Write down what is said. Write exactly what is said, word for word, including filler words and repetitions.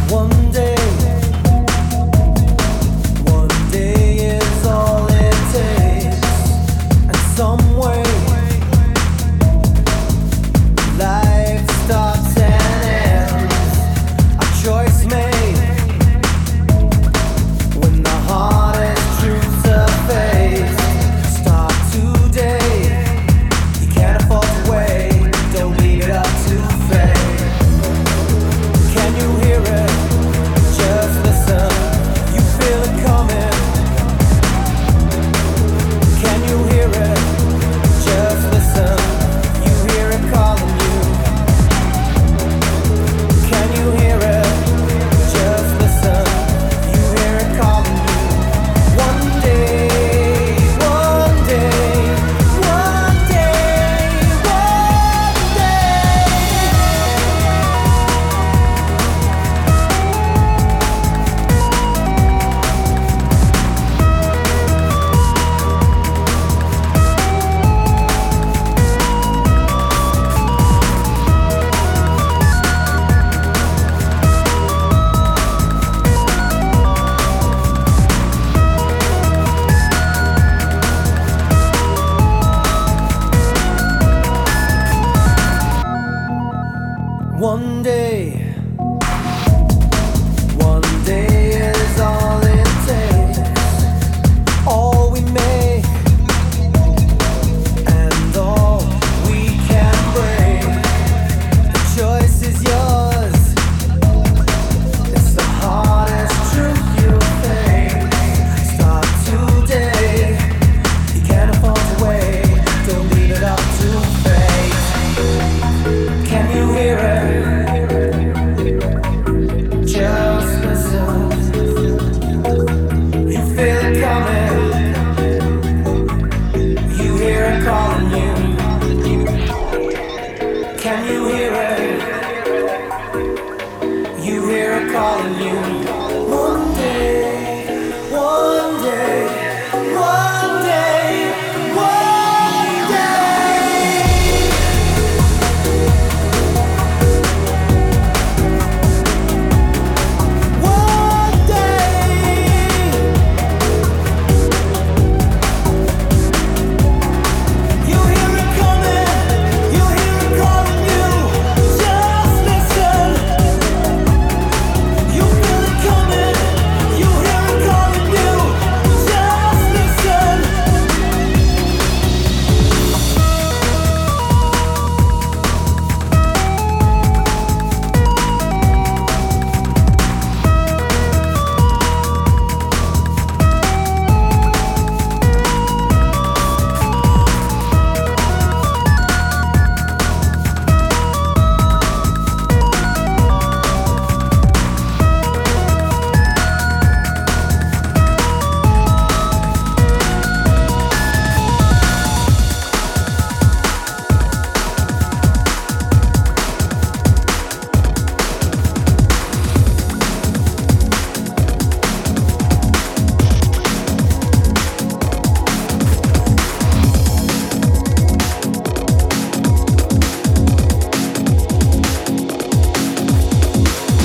One day, one day is all it takes, and some way life starts and ends. A choice made when the hardest truths are faced. Start today, you can't afford to wait. Don't leave it up to fate. Can you hear it? Just listen, you feel it coming. Can you hear it? Just listen, you hear it calling you. Can you hear it? Just listen, you hear it calling you. One day, one day, one day, one day. One day, one day is all it takes. All we make and all we can break. The choice is yours. It's the hardest truth you'll face. Start today. You can't afford to wait. Don't leave it up to fate. Can you hear it? Just listen. You feel it coming. You hear it calling you. Can you hear it? You hear it calling you.